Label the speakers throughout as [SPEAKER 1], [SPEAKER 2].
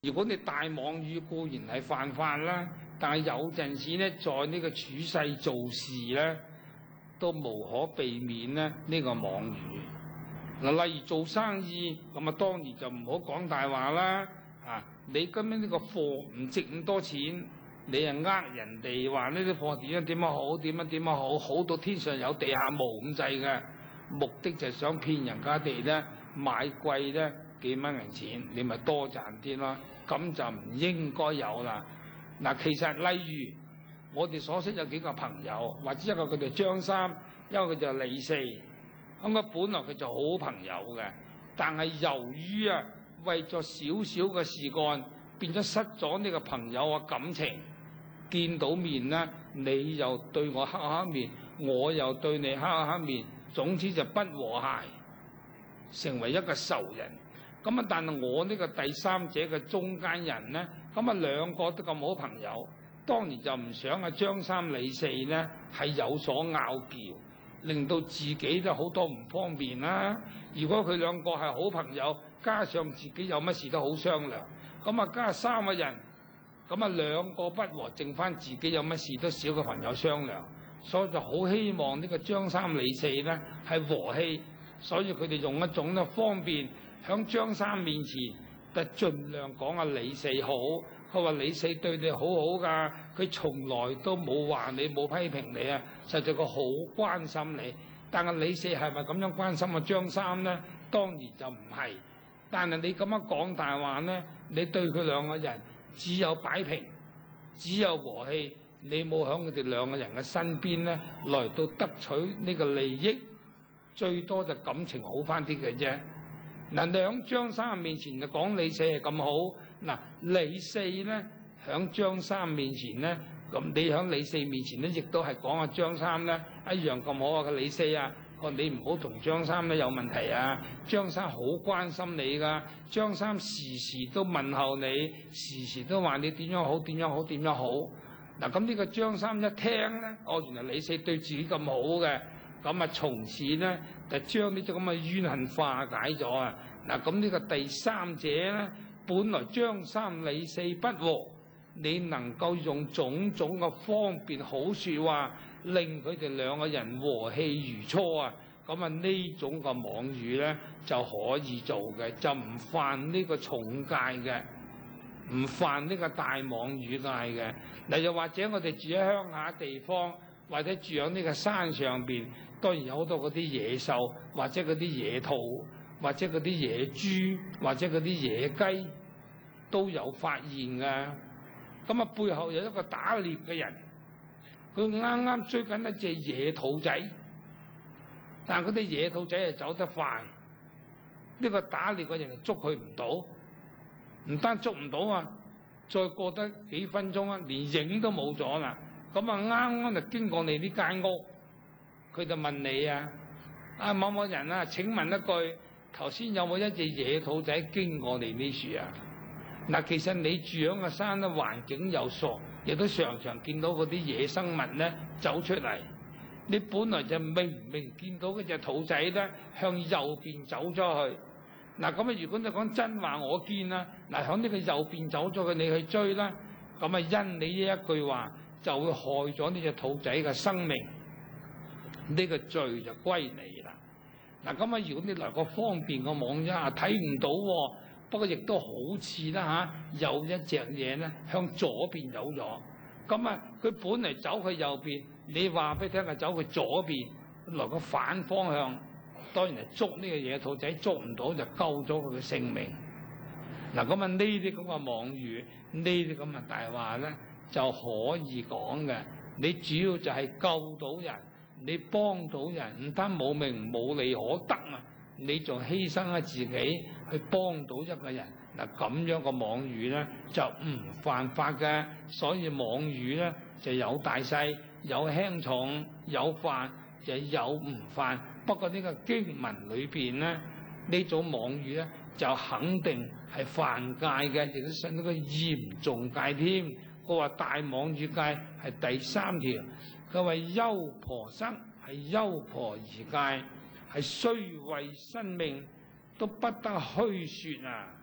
[SPEAKER 1] 如果你大妄語固然係犯法啦，但係有陣時咧，在呢個處世做事咧，都無可避免咧呢個妄語。嗱，例如做生意咁啊，當然就唔好講大話啦。你今日呢個貨唔值咁多錢，你係呃人哋話呢啲貨點樣好，點樣好，好到天上有地下無咁滯嘅，目的就係想騙人家哋咧買貴咧幾蚊銀錢，你咪多賺啲咯。咁就唔應該有啦。嗱，其實例如我哋所識有幾個朋友，或者一個佢哋張三，一個佢就李四，咁啊本來佢就好朋友嘅，但係由於為咗少少嘅事幹，變咗失咗呢個朋友嘅感情。見到面呢，你又對我黑黑面，我又對你黑黑面，總之就不和諧，成為一個仇人。咁啊，但係我呢個第三者嘅中間人呢，咁啊兩個都咁好朋友，當然就唔想張三李四呢係有所拗撬，令到自己都好多唔方便啦。如果佢兩個係好朋友，加上自己有乜事都好商量，咁啊加三個人，咁啊兩個不和，剩翻自己有乜事都少個朋友商量，所以就好希望呢個張三李四呢係和氣，所以佢哋用一種咧方便，響張三面前就盡量講阿李四好，佢話李四對你好好㗎，佢從來都冇話你冇批評你啊，實在佢好關心你。但係李四係咪咁樣關心阿張三呢？當然就唔係。但係你咁樣講大話呢，你對佢兩個人只有擺平，只有和氣，你冇響佢哋兩個人嘅身邊呢來到得取呢個利益，最多就感情好翻啲嘅啫。嗱，你喺張三面前就講李四係咁好，嗱李四呢喺張三面前呢，咁你喺李四面前呢，亦都係講阿張三呢一樣咁好啊！個李四啊，你唔好同張三呢有問題啊！張三好關心你㗎，張三時時都問候你，時時都話你點樣好，點樣好，點樣好。嗱，咁呢個張三一聽呢，原來李四對自己咁好嘅。咁啊，從此呢，就將呢種咁嘅冤恨化解咗啊！嗱，咁呢個第三者呢，本來張三李四不和，你能夠用種種嘅方便好説話，令佢哋兩個人和氣如初啊！咁啊，呢種嘅妄語呢，就可以做嘅，就唔犯呢個重戒嘅，唔犯呢個大妄語戒嘅。嗱，又或者我哋住喺鄉下地方，或者住喺呢個山上邊。當然有好多嗰啲野獸，或者嗰啲野兔，或者嗰啲野豬，或者嗰啲野雞都有發現㗎。咁啊，背後有一個打獵嘅人，佢啱啱追緊一隻野兔仔，但係嗰啲野兔仔係走得快，呢個打獵嘅人就捉佢唔到，唔單捉唔到啊，再過得幾分鐘啊，連影都冇咗啦。咁啊，啱啱就經過你呢間屋。佢就問你某某人啊，請問一句，頭先有冇一隻野兔仔經過你呢處啊？嗱，其實你住響個山咧，環境又熟，亦都常常見到嗰啲野生物咧走出嚟。你本來就明明見到嗰隻兔仔咧向右邊走咗去。嗱，咁啊，如果你講真話，我見啦，嗱，響呢個右邊走咗去，你去追啦，咁啊，因你呢一句話就會害咗呢隻兔仔嘅生命。呢個罪就歸你啦。嗱，咁啊，如果你嚟個方便個網啫，睇唔到喎，不過亦都好似啦有一隻嘢咧向左邊走咗。咁啊，佢本嚟走去右邊，你話俾佢聽係走去左邊，來個反方向，當然係捉呢個野兔仔，捉唔到就救咗佢嘅性命。嗱，咁啊，呢啲咁嘅妄語，呢啲咁嘅大話咧就可以講嘅。你主要就係救到人。你幫到人，唔單冇名冇利可得啊！你仲犧牲咗自己去幫到一個人，嗱，咁樣個妄語咧就唔犯法嘅。所以妄語咧就有大細，有輕重，有犯就有唔犯。不過呢個經文裏邊咧呢種妄語咧就肯定係犯戒嘅，亦都信到個嚴重戒添。佢話大妄語戒係第3條。佢話優婆塞係優婆夷戒，係雖為生命都不得虛説啊！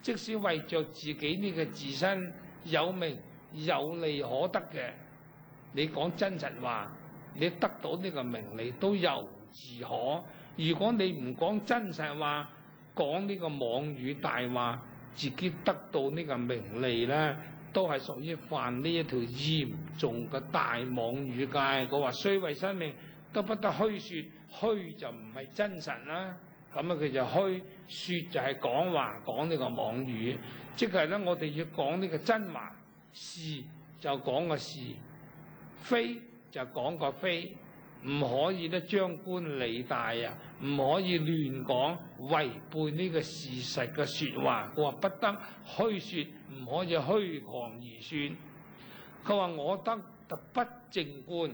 [SPEAKER 1] 即使為着自己呢個自身有名有利可得嘅，你講真實話，你得到呢個名利都由自可。如果你唔講真實話，講呢個妄語大話，自己得到呢個名利咧，都係屬於犯呢一條嚴重嘅大妄語戒。佢話雖為生命，都不得虛説，虛就唔係真實啦。咁啊，佢就虛，説就係講話，講呢個妄語，即係咧，我哋要講呢個真話，是就講個是，非就講個非，唔可以咧張冠李戴啊，唔可以亂講，違背呢個事實嘅説話。佢話不得虛説，唔可以虛狂而算。佢話我得不正觀。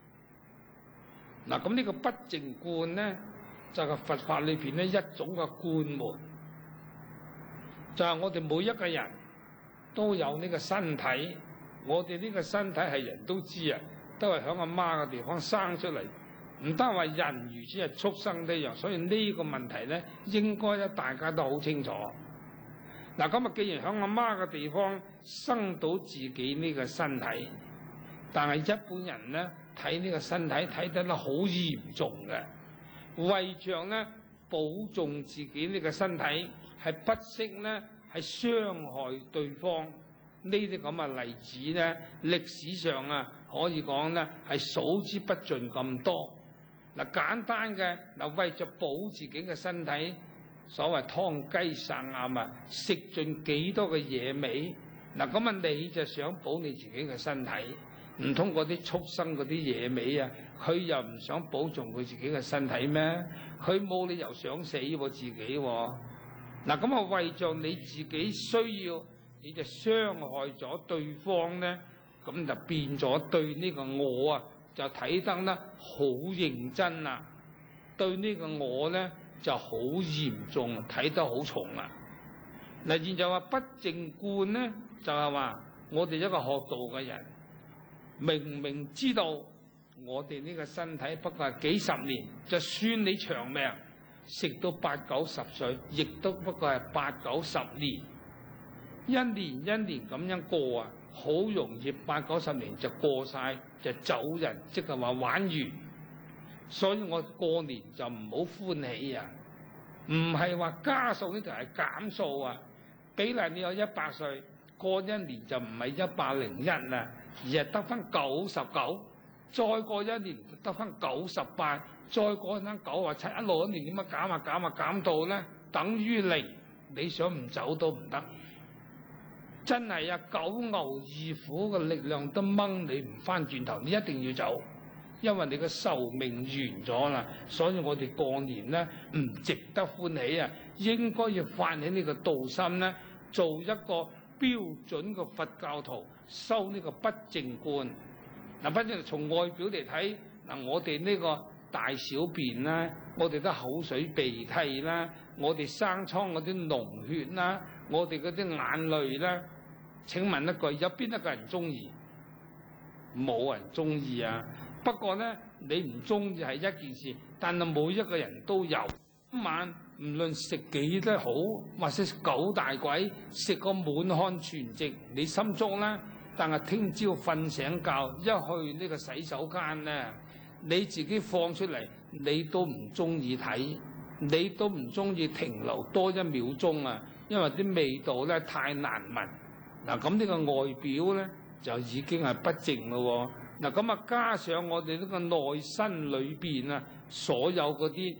[SPEAKER 1] 嗱，咁呢個不正觀咧，就係佛法裏邊咧一種嘅觀門，就係我哋每一個人都有呢個身體，我哋呢個身體係人都知啊，都係響阿媽嘅地方生出嚟，唔單話人如此，係畜生都一樣，所以呢個問題咧應該咧大家都好清楚。嗱，咁啊，既然響阿媽嘅地方生到自己呢個身體，但係一般人咧睇呢個身體睇得咧好嚴重嘅。為着咧保重自己呢個身體，係不惜咧係傷害對方，呢啲咁嘅例子咧，歷史上啊可以講咧係數之不盡咁多。嗱，簡單嘅嗱，為着保自己嘅身體，所謂劏雞殺鴨啊，食盡幾多嘅野味。嗱，咁啊你就想保你自己嘅身體，唔通嗰啲畜生嗰啲野味啊？佢又唔想保重佢自己嘅身體咩？佢冇理由想死喎自己喎。嗱，咁啊為着你自己需要，你就傷害咗對方咧，咁就變咗對呢個我啊，就睇得咧好認真啦。對呢個我咧就好嚴重，睇得好重啦。嗱，現在話不正觀咧，就係話我哋一個學道嘅人，明明知道我哋呢個身體不過係幾十年，就算你長命食到80-90歲，亦都不過係80-90年，一年一年咁樣過啊，好容易80-90年就過晒，就走人，即係話玩完。所以我過年就唔好歡喜啊，唔係話加數呢條係減數啊。比例你有100歲，過一年就唔係101啦，而係得翻99。再過一年得翻98，再過翻97，一路一年點樣減到咧等於0，你想唔走都唔得。真係啊，九牛二虎嘅力量都掹你唔翻轉頭，你一定要走，因為你嘅壽命完咗啦。所以我哋過年咧唔值得歡喜啊，應該要發起呢個道心咧，做一個標準嘅佛教徒，修呢個不正觀。嗱，反正從外表嚟睇，嗱，我哋呢個大小便啦，我哋都口水鼻涕啦，我哋生瘡嗰啲膿血啦，我哋嗰啲眼淚啦，請問一句，有邊一個人中意？冇人中意啊！不過咧，你唔中意係一件事，但係每一個人都有。今晚唔論食幾多好，或者9大簋，食個滿漢全席，你心足啦。但係聽朝瞓醒覺，一去呢個洗手間咧，你自己放出嚟，你都唔中意睇，你都唔中意停留多1秒鐘啊！因為啲味道咧太難聞。嗱，咁呢個外表咧就已經係不正咯。嗱，咁啊加上我哋呢個內身裏邊啊，所有嗰啲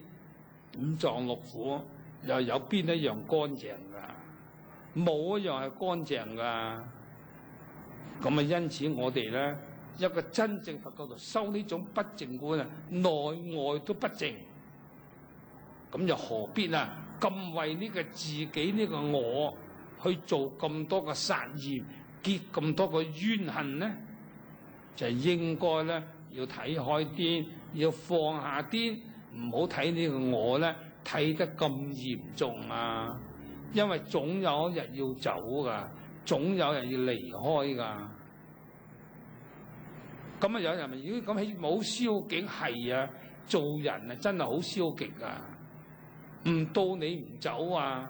[SPEAKER 1] 5臟6腑，又有邊一樣乾淨㗎？冇一樣係乾淨㗎。咁啊，因此我哋咧一個真正佛教徒修呢種不正觀啊，內外都不正，咁又何必啊？咁為呢個自己呢個我去做咁多個殺業，結咁多個冤恨呢？就應該咧要睇開啲，要放下啲，唔好睇呢個我咧睇得咁嚴重啊！因為總有一日要走㗎。總有人要離開㗎，咁啊有人咪如果咁起冇消極係啊，做人啊真係好消極啊，唔到你唔走啊，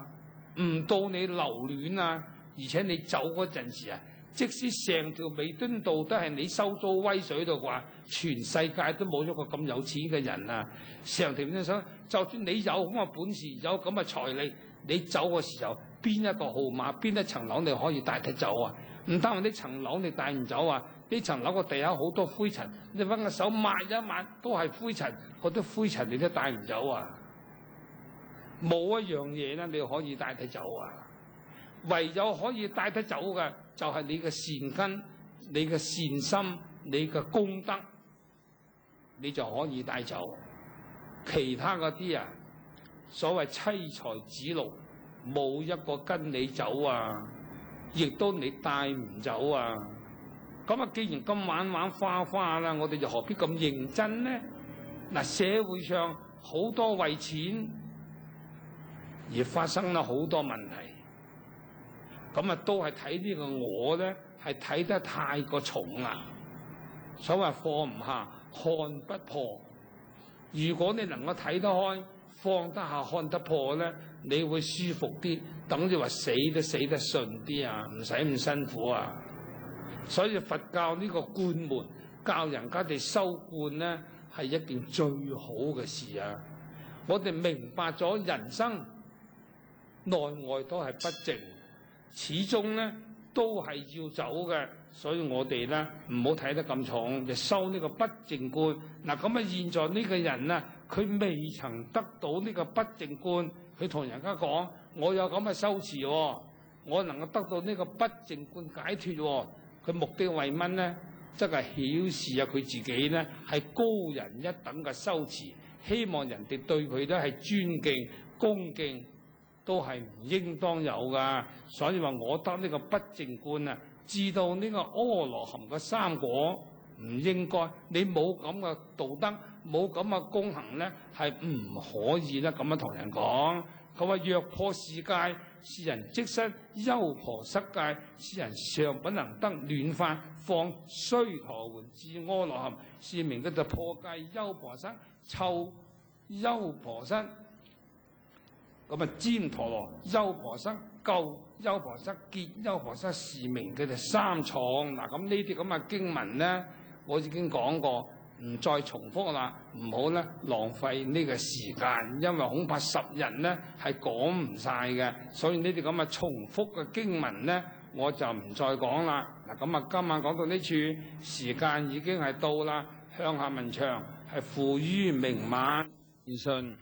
[SPEAKER 1] 唔到你留戀啊，而且你走嗰陣時啊，即使成條彌敦道都係你收租威水度話，全世界都冇咗個咁有錢嘅人啊！成條彌敦道，就算你有咁嘅本事，有咁嘅財力，你走嘅時候，邊一個號碼，邊一層樓你可以帶得走啊？唔單話呢層樓你帶唔走啊，呢層樓個地下好多灰塵，你揾個手抹一抹都係灰塵，嗰啲灰塵你都帶唔走啊！冇一樣嘢咧，你可以帶得走啊！唯有可以帶得走嘅，就係你嘅善根、你嘅善心、你嘅功德，你就可以帶走。其他嗰啲啊，所謂妻財子祿，冇一個跟你走啊，亦都你帶唔走啊！咁啊，既然咁玩花花啦，我哋就何必咁認真呢？嗱，社會上好多為錢而發生咗好多問題，咁啊都係睇呢個我咧，係睇得太過重啦。所謂放唔下，看不破。如果你能夠睇得開，放得下，看得破咧，你會舒服啲，等於話死都死得順啲啊，唔使咁辛苦啊。所以佛教呢個灌門，教人家哋修灌咧，係一件最好嘅事啊！我哋明白咗人生內外都係不正，始終咧都係要走嘅，所以我哋咧唔好睇得咁重，就修呢個不正觀。嗱，咁啊，現在呢個人啊，佢未曾得到呢個不正觀，佢同人家講：我有咁嘅修持喎，我能夠得到呢個不正觀解脫喎。佢目的為乜呢？即係顯示啊，佢自己咧係高人一等嘅修持，希望人哋對佢咧係尊敬、恭敬。都係唔應當有噶，所以話我得呢個不正觀啊，知道呢個阿羅漢嘅三果唔應該，你冇咁嘅道德，冇咁嘅功行咧，係唔可以咧咁樣同人講。佢話若破世界，是人即失優婆塞戒，是人尚不能得暖法，況須陀洹至阿羅漢，是名叫做破戒優婆塞、臭優婆塞。咁啊，旃陀羅、優婆塞、垢優婆塞、潔優婆塞，是名佢哋三藏。嗱，咁呢啲咁嘅經文咧，我已經講過，唔再重複啦，唔好咧浪費呢個時間，因為恐怕10日咧係講唔晒嘅，所以呢啲咁嘅重複嘅經文咧，我就唔再講啦。嗱，咁啊，今晚講到呢處，時間已經係到啦。向下文長係付於明晚言信。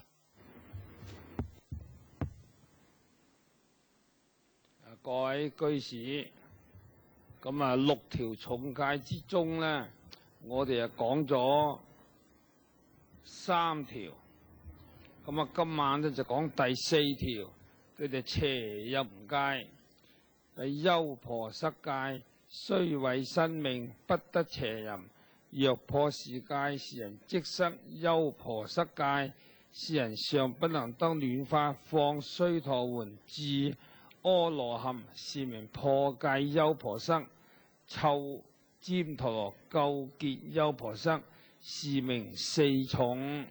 [SPEAKER 1] 各位居士，咁啊6條重戒之中咧，我哋啊講咗3條，咁啊今晚咧就講第4條，叫做邪淫戒。優婆塞戒，雖為生命，不得邪淫。若破是戒，是人即失優婆塞戒，是人尚不能得暖法，況須陀洹至阿羅漢，是名破戒優婆塞。臭旃陀羅、垢潔優婆塞，是名4重。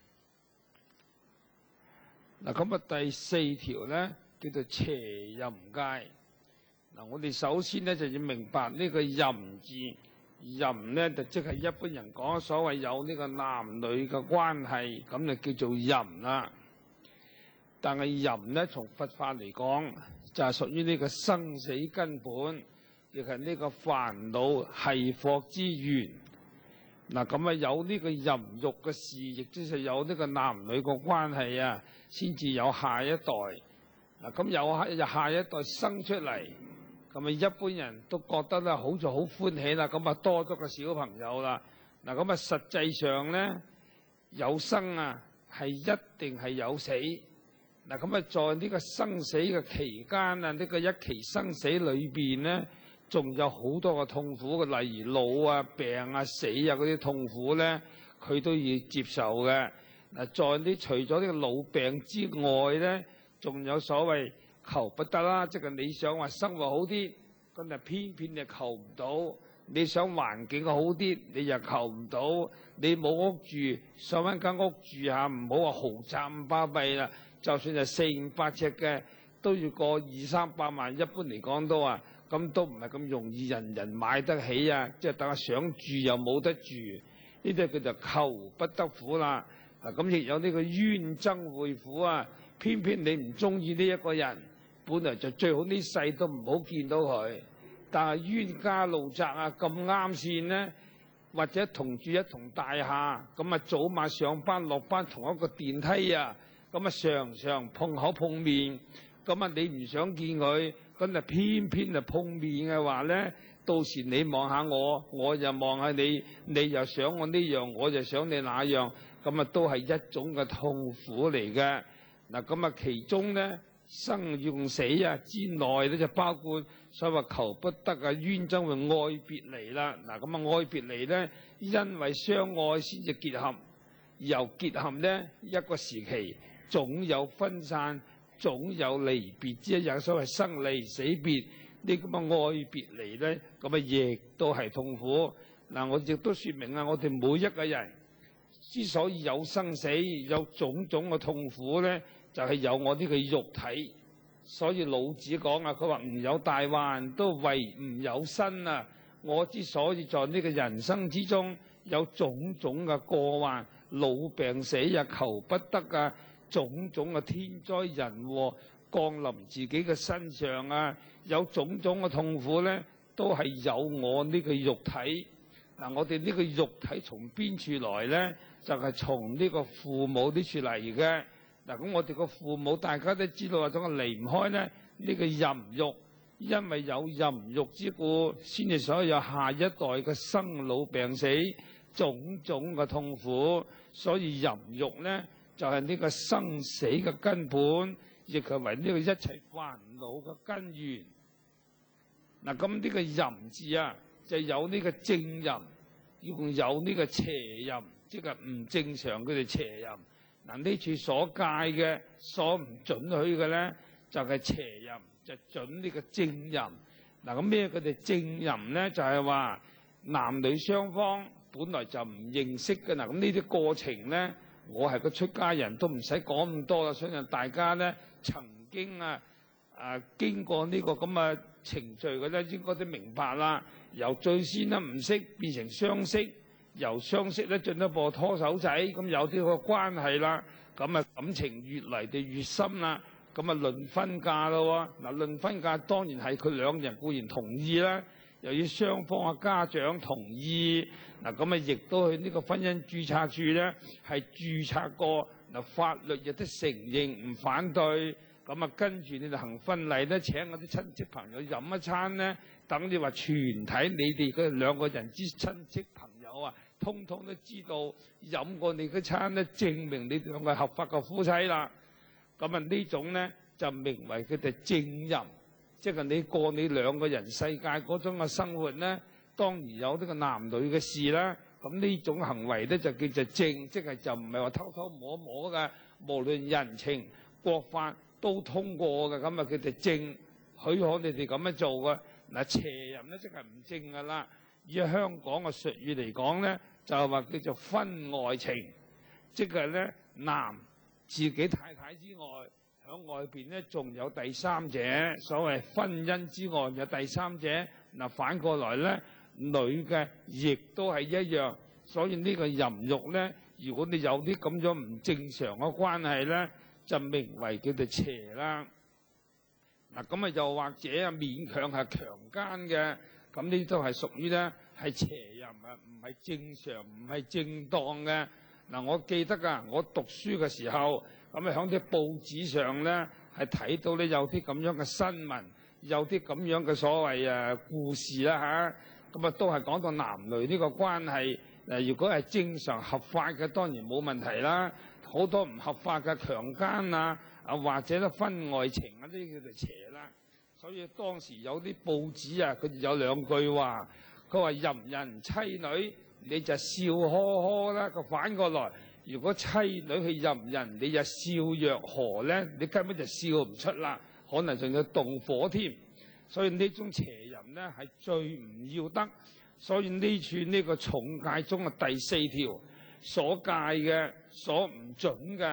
[SPEAKER 1] 嗱，咁啊第4條咧叫做邪淫戒。嗱，我哋首先咧就要明白呢個淫字，淫咧就即係一般人講所謂有呢個男女嘅關係，咁就叫做淫啦。但係淫咧從佛法嚟講，就係屬於呢個生死根本，亦係呢個煩惱繫縛之源。嗱，咁啊有呢個淫欲嘅事，亦即係有呢個男女嘅關係啊，先至有下一代。嗱，咁有下一代生出嚟，咁啊一般人都覺得咧好似好歡喜啦，咁啊多咗個小朋友啦。嗱，咁啊實際上咧有生啊係一定係有死。嗱，咁啊，在呢個生死嘅期間啊，呢個一期生死裏邊咧，仲有好多個痛苦嘅，例如老啊、病啊、死啊嗰啲痛苦咧，佢都要接受嘅。嗱，在呢除咗呢個老病之外咧，仲有所謂求不得啦，即係你想話生活好啲，咁啊偏偏就求唔到；你想環境好啲，你又求唔到；你冇屋住，想揾間屋住下，唔好話豪宅咁巴閉啦。就算係400-500尺嘅都要過200-300萬，一般嚟講都話，咁都唔係咁容易人人買得起啊！即係等下想住又冇得住，呢啲叫做求不得苦啦。嗱，咁亦有呢個冤憎會苦啊！偏偏你唔中意呢一個人，本來就最好呢世都唔好見到佢，但係冤家路窄啊，咁啱線呢，或者同住一同大廈，咁啊早晚上班落班同一個電梯啊，咁啊常常碰口碰面，咁啊你唔想見佢，咁啊偏偏啊碰面嘅話呢，到時你望下我，我又望下你，你又想我呢樣，我就想你那樣，咁啊都係一種嘅痛苦嚟嘅。嗱，咁啊其中呢，生與死啊之內咧，就包括所謂求不得啊，冤憎會愛別離啦。嗱，咁啊愛別離咧，因為相愛先至結合，由結合呢一個時期，總有分散，總有離別之一日。所謂生離死別呢，咁啊愛別離咧，咁啊亦都係痛苦。嗱，我亦都説明啊，我哋每一個人之所以有生死，有種種嘅痛苦咧，就係有我呢個肉體。所以老子講啊，佢話唔有大患，都為唔有身啊。我之所以在呢個人生之中有種種嘅過患、老病死啊、求不得啊，種種嘅天災人禍降臨自己嘅身上啊，有種種嘅痛苦咧，都係有我呢個肉體。嗱，我哋呢個肉體從邊處來咧？就係從呢個父母呢處嚟嘅。嗱，咁我哋個父母大家都知道，總係離唔開咧呢個淫欲，因為有淫欲之故，先至所有下一代嘅生老病死種種嘅痛苦。所以淫欲咧就係呢個生死嘅根本，亦係為呢個一切煩惱嘅根源。嗱，咁呢個淫字啊，就有呢個正淫，仲有呢個邪淫，即係唔正常佢哋邪淫。嗱，呢處所戒嘅、所唔准許嘅咧，就係邪淫，就準呢個正淫。嗱，咁咩佢哋正淫咧？就係話男女雙方本來就唔認識嘅。嗱，咁呢啲過程咧，我係個出家人都唔使講咁多啦。相信大家咧曾經經過呢個咁嘅程序嘅咧，應該都明白啦。由最先咧唔識變成相識，由相識咧進一步拖手仔，咁有啲個關係啦，咁啊感情越嚟就越深啦，咁啊論婚嫁咯喎。嗱，論婚嫁當然係佢兩人固然同意啦，又要雙方嘅家長同意。嗱，咁啊亦都去呢個婚姻註冊處咧係註冊過，嗱法律亦都承認唔反對。咁啊跟住你哋行婚禮咧，請嗰啲親戚朋友飲一餐咧，等你話全體你哋嗰兩個人之親戚朋友啊，通通都知道飲過你嗰餐咧，證明你哋兩個係合法嘅夫妻啦。咁啊呢種咧就名為佢哋正淫，即係你過你兩個人世界嗰種嘅生活咧，當然有呢個男女嘅事啦。咁呢種行為咧就叫做正，即係就唔係話偷偷摸摸嘅，無論人情國法都通過嘅。咁啊佢哋正許可你哋咁樣做嘅。嗱，邪淫咧即係唔正㗎啦。以香港嘅術語嚟講咧，就係話叫做婚外情，即係咧男自己太太之外，響外邊咧仲有第三者。所謂婚姻之外有第三者。嗱，反過來咧，女嘅亦都係一樣。所以呢個淫欲咧，如果你有啲咁樣唔正常嘅關係咧，就名為叫做邪啦。嗱，咁啊又或者啊勉強係強姦嘅，咁呢都係屬於咧係邪淫啊，唔係正常，唔係正當嘅。嗱，我記得啊，我讀書嘅時候，咁啊響啲報紙上咧係睇到咧有啲咁樣嘅新聞，有啲咁樣嘅所謂故事啦嚇，咁啊都係講到男女呢個關係。如果係正常合法嘅，當然冇問題啦。好多唔合法嘅強姦啊，或者咧婚外情啊，呢啲叫做邪啦。所以當時有啲報紙啊，佢有兩句話，佢話淫人妻女，你就笑呵呵啦。佢反過來，如果妻女去淫人，你就笑若何咧？你根本就笑唔出啦，可能仲要動火添。所以呢種邪淫咧係最唔要得。所以呢處呢個重戒中嘅第4條所戒嘅、所唔準嘅，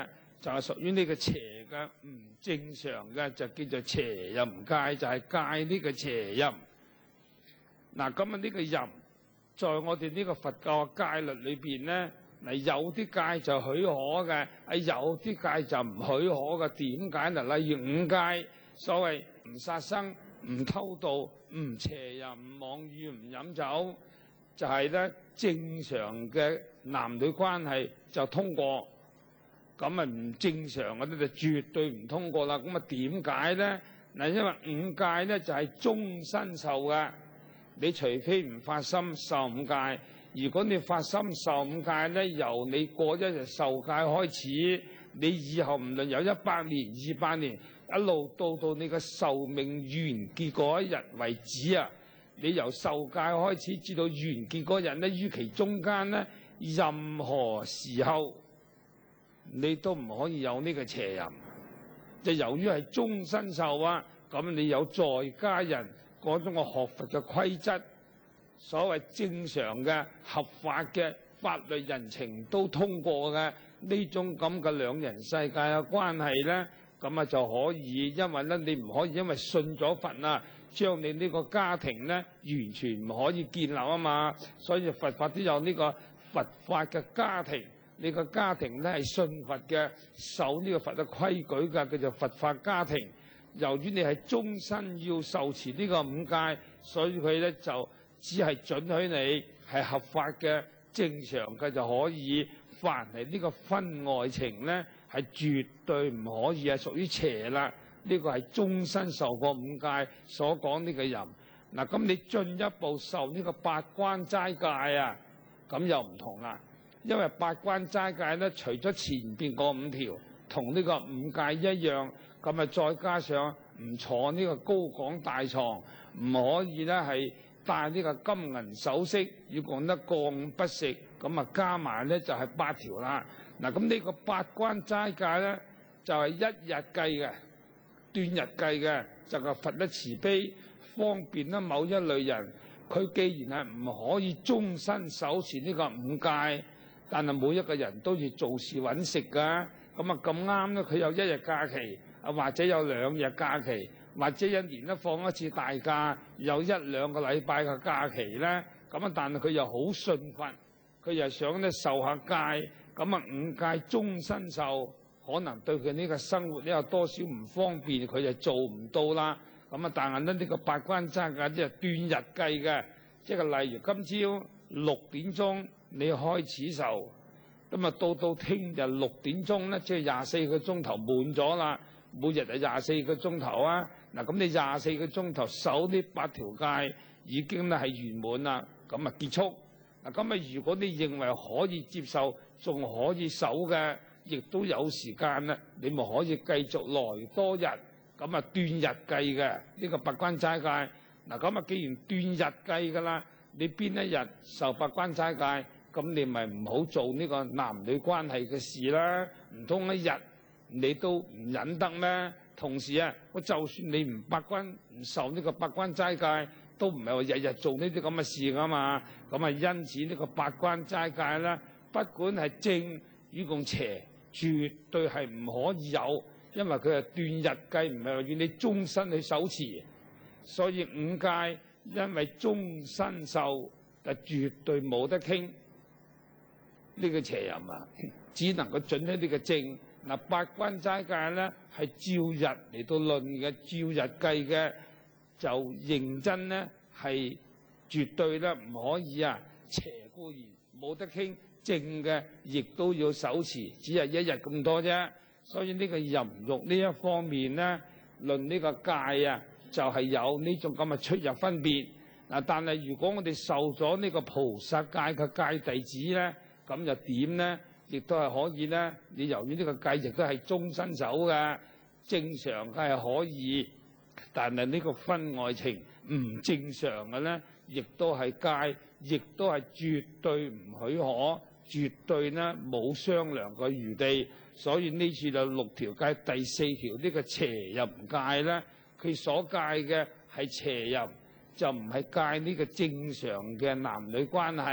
[SPEAKER 1] 就係屬於呢個邪嘅唔正常嘅，就叫做邪淫戒，就係戒呢個邪淫。嗱，咁啊呢個淫，在我哋呢個佛教嘅戒律裏邊咧，嗱有啲戒就許可嘅，有啲戒就唔許可嘅。點解嗱？例如五戒，所謂唔殺生、唔偷盜、唔邪淫、唔妄語、唔飲酒，就係咧正常嘅男女關係就通過。咁啊唔正常嗰啲就絕對唔通過啦。咁啊點解咧？嗱，因為五戒咧就係終身受嘅。你除非唔發心受五戒，如果你發心受五戒咧，由你過一日受戒開始，你以後唔論有100年、200年，一路到你嘅壽命完結嗰一日為止啊！你由受戒開始至到完結嗰日咧，於其中間咧，任何時候你都唔可以有呢個邪淫。就由於係終身受啊，咁你有在家人嗰種嘅學佛嘅規則，所謂正常嘅合法嘅法律人情都通過嘅呢種咁嘅兩人世界嘅關係咧，咁啊就可以，因為咧你唔可以因為信咗佛啊，將你呢個家庭咧完全唔可以建立啊嘛，所以佛法都有呢個佛法嘅家庭，你個家庭咧係信佛嘅，守呢個佛嘅規矩嘅，叫做佛法家庭。由於你係終身要受持呢個五戒，所以佢咧就只係准許你係合法嘅、正常嘅就可以。凡係呢個婚外情咧，係絕對唔可以係屬於邪啦。呢個係終身受過五戒所講呢個淫。嗱，咁你進一步受呢個八關齋戒啊，咁又唔同啦。因為八關齋戒咧，除咗前邊嗰5條同呢個五戒一樣。咁啊，再加上唔坐呢個高廣大床，唔可以咧係戴呢個金銀首飾，要講得過午不食，咁啊加埋咧就係8條啦。嗱，咁呢個八關齋戒咧就係一日計嘅，斷日計嘅，就係佛得慈悲，方便啦某一類人。佢既然係唔可以終身守持呢個五戒，但係每一個人都要做事揾食㗎。咁啊咁啱咧，佢有1日假期。或者有2日假期，或者1年都放一次大假，有1-2個禮拜嘅假期咧。咁啊，但係佢又好信佛，佢又想咧受下戒。咁啊，五戒終身受，可能對佢呢個生活咧有多少唔方便，佢就做唔到啦。咁啊，但係咧呢個八關齋戒即係斷日計嘅，即係例如今朝6點鐘你開始受，咁啊到聽日6點鐘咧，即係24個鐘頭滿咗啦。每日係24個鐘頭啊！嗱，咁你24個鐘頭守呢8條戒已經咧係圓滿啦，咁啊結束。嗱，咁啊如果你認為可以接受，仲可以守嘅，亦都有時間啦，你咪可以繼續來多日，咁啊斷日計嘅呢個八關齋戒。嗱，咁啊既然斷日計㗎啦，你邊一日受八關齋戒，咁你咪唔好做呢個男女關係嘅事啦，唔通一日你都唔忍得咩？同時啊，我就算你唔受呢個八關齋戒，都唔係話日日做呢啲咁嘅事噶嘛。咁啊，因此呢個八關齋戒啦，不管係正與共邪，絕對係唔可以有，因為佢係斷日計，唔係話要你終身去守持。所以五戒因為終身受，就絕對冇得傾呢個邪淫啊，只能夠準喺呢個正。嗱，八關齋戒咧係照日嚟到論嘅，照日計嘅就認真咧係絕對咧唔可以啊，邪固然冇得傾，正嘅亦都要守持，只係1日咁多啫。所以呢個淫欲呢一方面咧，論呢個戒啊，就係有呢種咁嘅出入分別。嗱，但係如果我哋受咗呢個菩薩戒嘅戒弟子咧，咁又點咧？亦都係可以咧，你由於呢個戒亦都係終身守嘅，正常嘅係可以，但係呢個婚外情唔正常嘅咧，亦都係戒，亦都係絕對唔許可，絕對咧冇商量嘅餘地。所以呢次就6條戒第4條呢個邪淫戒咧，佢所戒嘅係邪淫，就唔係戒呢個正常嘅男女關係。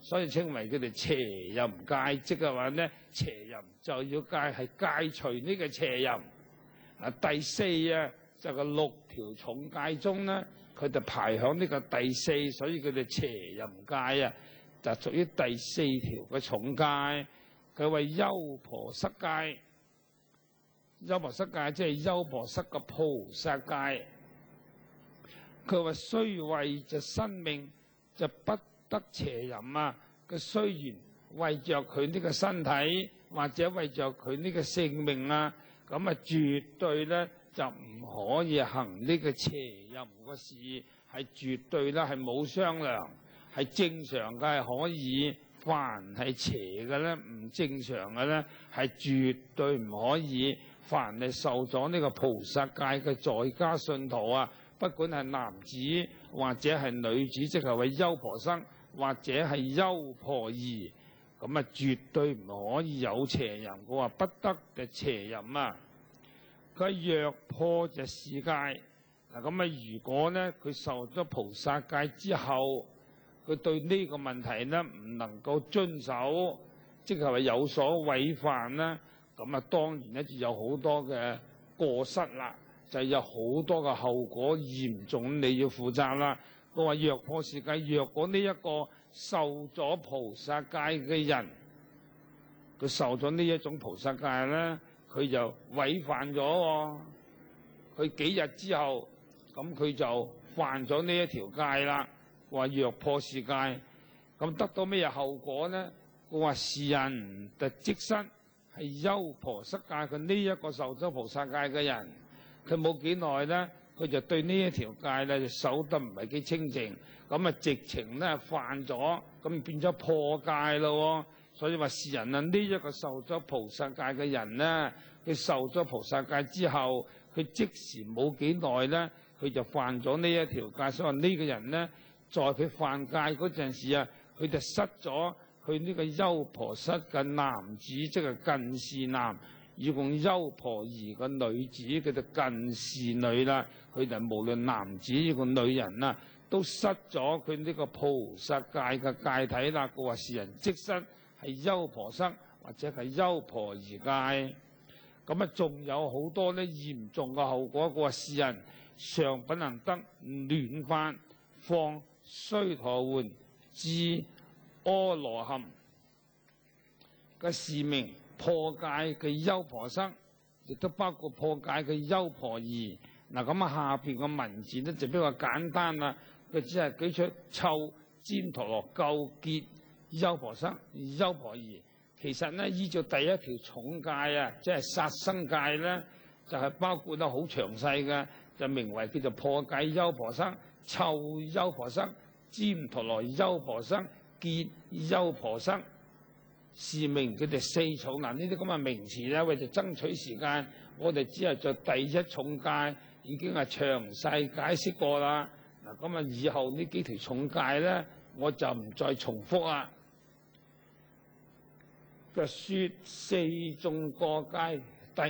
[SPEAKER 1] 所以稱為佢哋邪淫戒，即係話咧邪淫就要戒除呢個邪淫。第四就係6條重戒中咧，佢就排響呢個第4，所以佢哋邪淫戒就屬於第4條嘅重戒。佢為優婆塞戒，優婆塞戒即係優婆塞嘅菩薩戒。佢話雖為就生命就不得邪淫佢雖然為着佢呢個身體或者為着佢呢個性命咁絕對咧就唔可以行呢個邪淫嘅事，係絕對咧係冇商量，係正常嘅係可以。凡係邪嘅咧，唔正常嘅咧，係絕對唔可以。凡係受咗呢個菩薩戒嘅在家信徒不管係男子或者係女子，即係為優婆塞或者係優婆夷，咁絕對唔可以有邪淫。佢話不得嘅邪淫佢若破就示戒咁如果咧佢受咗菩薩戒之後，佢對呢個問題咧唔能夠遵守，即係話有所違犯啦，咁當然咧就有好多嘅過失啦，就有好多嘅後果嚴重，你要負責啦。佢話若破示戒，若果呢一個受咗菩薩戒嘅人，佢受咗呢一種菩薩戒咧，佢就違犯咗佢幾日之後，咁佢就犯咗呢一條戒啦。話若破示戒，咁得到咩後果呢？佢話是人就即身係優婆塞戒，佢呢一個受咗菩薩戒嘅人，佢冇幾耐咧，佢就對呢一條戒咧就守得唔係幾清淨，咁直情咧犯咗，咁變咗破戒咯。所以話是人呢一個受咗菩薩戒嘅人咧，佢受咗菩薩戒之後，佢即時冇幾耐咧，佢就犯咗呢一條戒。所以話呢個人咧，在佢犯戒嗰陣時佢就失咗佢呢個優婆塞嘅男子，即係近侍男；如果優婆夷嘅女子，佢就近侍女啦。佢就無論男子呢個女人都失咗佢呢個菩薩戒嘅戒體啦。佢話是人即身係優婆塞或者係優婆夷戒。咁仲有好多咧嚴重嘅後果。佢話是人尚不能得暖飯，放須陀洹至阿羅漢嘅是名破戒嘅優婆塞，亦都包括破戒嘅優婆夷。咁下邊嘅文字咧就比較簡單啦，佢只係舉出臭旃陀羅垢結優婆塞、優婆夷。其實咧依照第一條重戒即係殺生戒咧，就係包括得好詳細嘅，就名為叫做破戒優婆塞、臭優婆塞、旃陀羅優婆塞、結優婆塞，是名佢哋4重。呢啲咁嘅名詞咧，為咗爭取時間，我哋只係在第一重戒已經係詳細解釋過啦。咁以後呢幾條重戒咧，我就唔再重複啦。嘅説4眾過戒第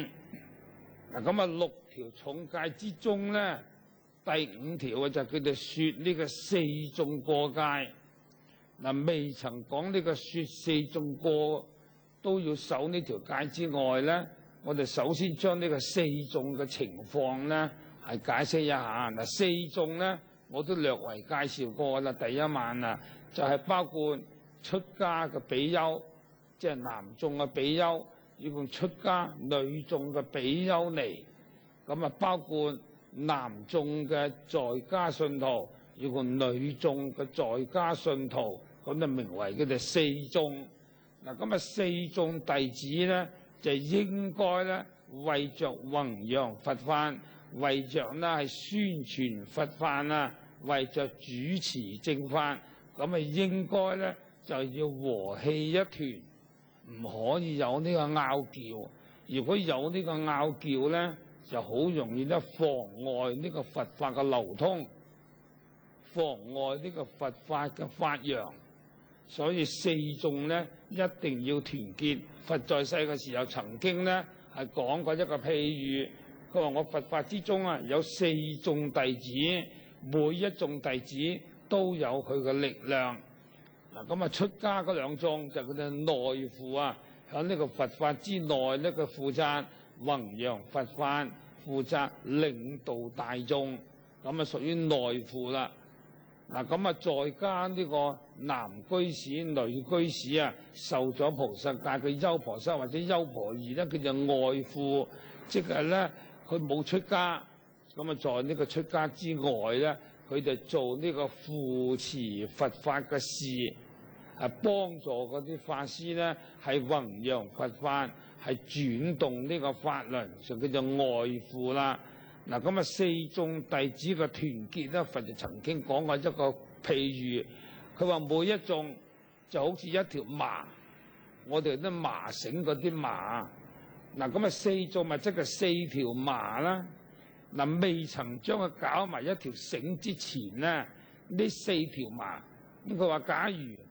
[SPEAKER 1] 5。6條重戒之中咧，第5條就叫做説呢個4眾過戒。未曾講呢個説4眾過都要守呢條戒之外咧，我哋首先將呢個4眾嘅情況咧係解釋一下。4眾咧我都略為介紹過啦。第一晚就係包括出家嘅比丘，即係男眾嘅比丘，以及出家女眾嘅比丘尼。包括男眾嘅在家信徒，以及女眾嘅在家信徒，咁就名為佢哋4眾。4眾弟子咧就應該咧為着弘揚佛法，為着係宣傳佛法為着主持正法，應該咧就要和氣一團，唔可以有呢個拗撬。如果有呢個拗撬咧，就好容易咧妨礙呢個佛法嘅流通，妨礙呢個佛法嘅發揚。所以4眾咧一定要團結。佛在世嘅時候曾經咧係講過一個譬喻，佢話我佛法之中有4眾弟子，每一眾弟子都有佢嘅力量。 嗱，咁啊出家嗰兩眾就叫做內父啊，喺呢個佛法之內咧，佢負責弘揚佛法，負責領導大眾，咁啊屬於內父啦。嗱，咁啊再加呢個男居士、女居士啊，受咗菩薩戒嘅優婆塞或者優婆夷咧，佢就外父，即係咧佢冇出家，咁啊在呢個出家之外咧，佢就做呢個扶持佛法嘅事，幫助嗰啲法師咧係弘揚佛法，係轉動呢個法輪，就叫做外父啦。嗱，咁啊四眾弟子嘅團結咧，佛就曾經講過一個譬喻，佢話每一眾就好似一條麻，我哋啲麻繩嗰啲麻。嗱，咁啊四眾咪即係四條麻啦。嗱，未曾將佢搞埋一條繩之前咧，呢四條麻，咁佢話假如